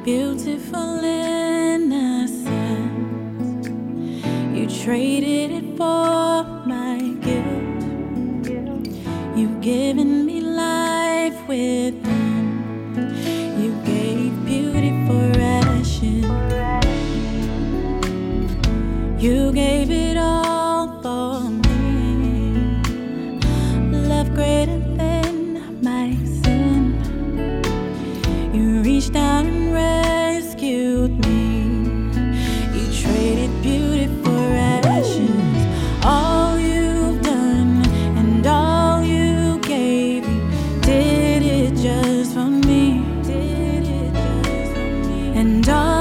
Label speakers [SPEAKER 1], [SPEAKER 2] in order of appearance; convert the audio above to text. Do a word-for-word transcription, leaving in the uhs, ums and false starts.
[SPEAKER 1] Beautiful innocence, you traded it for my guilt. You've given me life within. You gave beauty for ashes. You gave it all for me. Love greater than my sin. You reached out and rescued me. You traded beauty for ashes. All you've done and all you gave, you did it just for me. Did it just for me. And all